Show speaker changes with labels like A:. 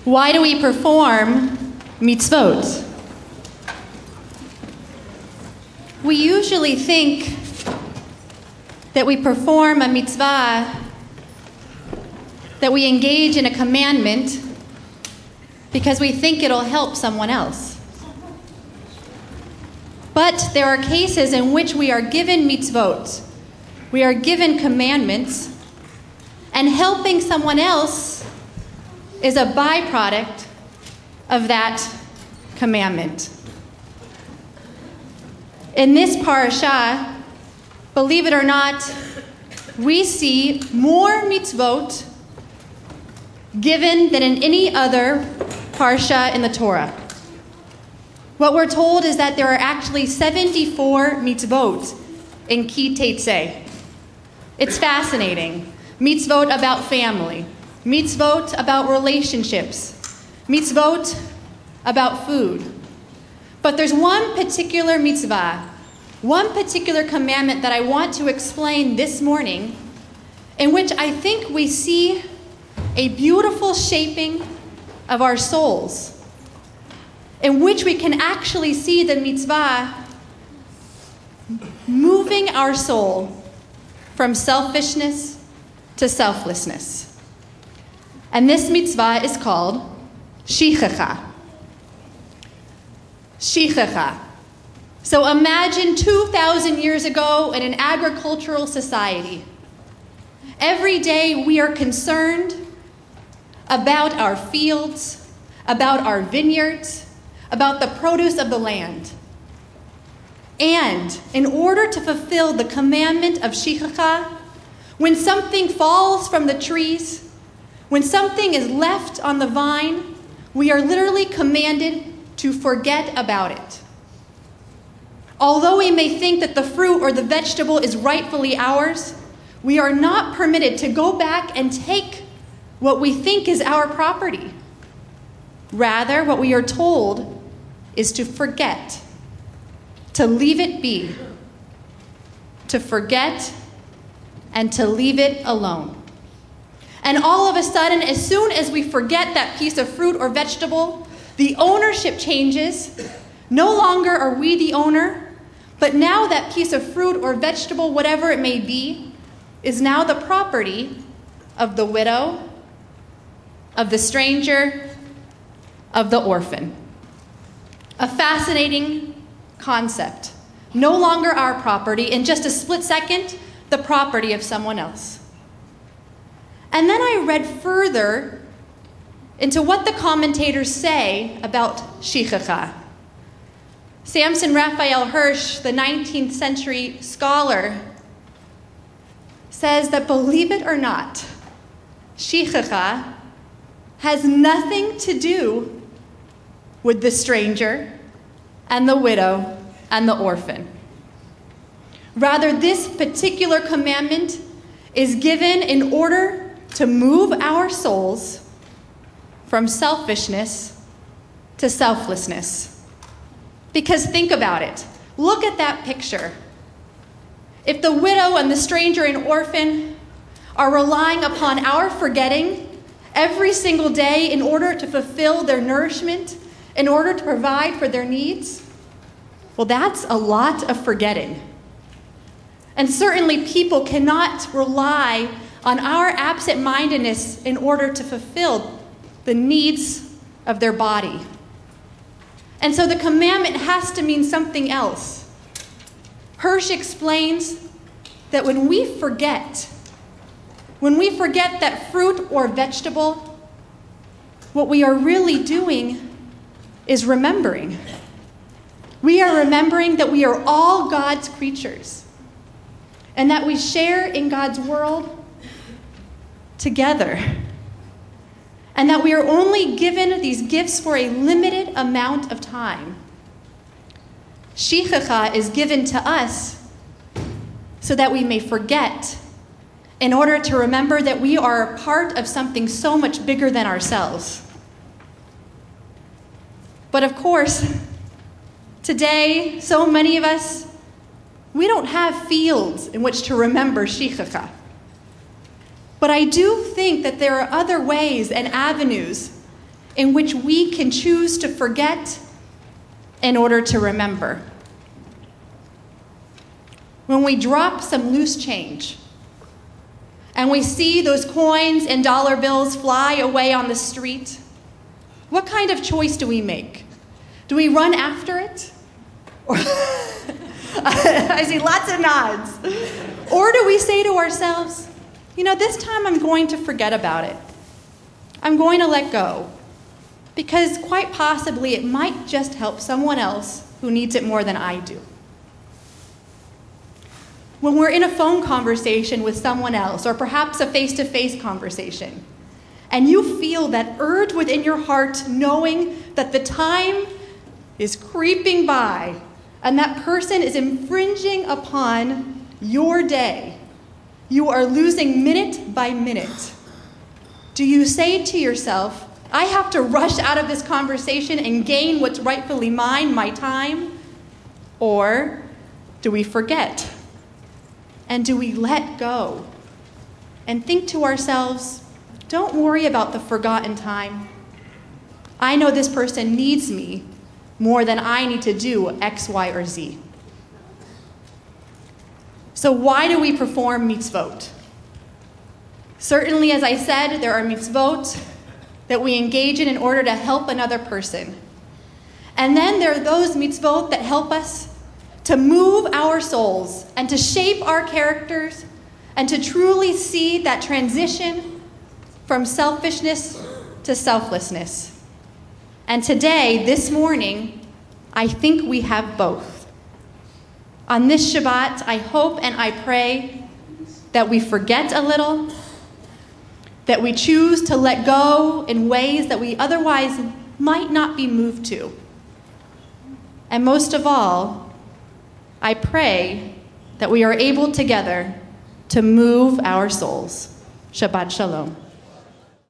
A: Why do we perform mitzvot? We usually think that we perform a mitzvah, that we engage in a commandment because we think it'll help someone else. But there are cases in which we are given mitzvot, we are given commandments, and helping someone else is a byproduct of that commandment. In this parasha, believe it or not, we see more mitzvot given than in any other parsha in the Torah. What we're told is that there are actually 74 mitzvot in Ki Teitzei. It's fascinating. Mitzvot about family, mitzvot about relationships, mitzvot about food. But there's one particular mitzvah, one particular commandment that I want to explain this morning, in which I think we see a beautiful shaping of our souls, in which we can actually see the mitzvah moving our soul from selfishness to selflessness. And this mitzvah is called shichacha. Shichacha. So imagine 2,000 years ago in an agricultural society. Every day we are concerned about our fields, about our vineyards, about the produce of the land. And in order to fulfill the commandment of shichacha, when something falls from the trees, when something is left on the vine, we are literally commanded to forget about it. Although we may think that the fruit or the vegetable is rightfully ours, we are not permitted to go back and take what we think is our property. Rather, what we are told is to forget, to leave it be, to forget and to leave it alone. And all of a sudden, as soon as we forget that piece of fruit or vegetable, the ownership changes. No longer are we the owner, but now that piece of fruit or vegetable, whatever it may be, is now the property of the widow, of the stranger, of the orphan. A fascinating concept. No longer our property, in just a split second, the property of someone else. And then I read further into what the commentators say about shichacha. Samson Raphael Hirsch, the 19th century scholar, says that, believe it or not, shichacha has nothing to do with the stranger and the widow and the orphan. Rather, this particular commandment is given in order to move our souls from selfishness to selflessness. Because think about it. Look at that picture. If the widow and the stranger and orphan are relying upon our forgetting every single day in order to fulfill their nourishment, in order to provide for their needs, well, that's a lot of forgetting. And certainly people cannot rely on our absent-mindedness in order to fulfill the needs of their body. And so the commandment has to mean something else. Hirsch explains that when we forget that fruit or vegetable, what we are really doing is remembering. We are remembering that we are all God's creatures and that we share in God's world together, and that we are only given these gifts for a limited amount of time. Shichacha is given to us so that we may forget, in order to remember that we are a part of something so much bigger than ourselves. But of course, today, so many of us, we don't have fields in which to remember shichacha. But I do think that there are other ways and avenues in which we can choose to forget in order to remember. When we drop some loose change and we see those coins and dollar bills fly away on the street, what kind of choice do we make? Do we run after it? Or I see lots of nods. Or do we say to ourselves, this time I'm going to forget about it. I'm going to let go. Because quite possibly it might just help someone else who needs it more than I do. When we're in a phone conversation with someone else, or perhaps a face-to-face conversation, and you feel that urge within your heart knowing that the time is creeping by and that person is infringing upon your day, you are losing minute by minute. Do you say to yourself, I have to rush out of this conversation and gain what's rightfully mine, my time? Or do we forget? And do we let go and think to ourselves, don't worry about the forgotten time. I know this person needs me more than I need to do X, Y, or Z. So why do we perform mitzvot? Certainly, as I said, there are mitzvot that we engage in order to help another person. And then there are those mitzvot that help us to move our souls and to shape our characters and to truly see that transition from selfishness to selflessness. And today, this morning, I think we have both. On this Shabbat, I hope and I pray that we forget a little, that we choose to let go in ways that we otherwise might not be moved to. And most of all, I pray that we are able together to move our souls. Shabbat Shalom.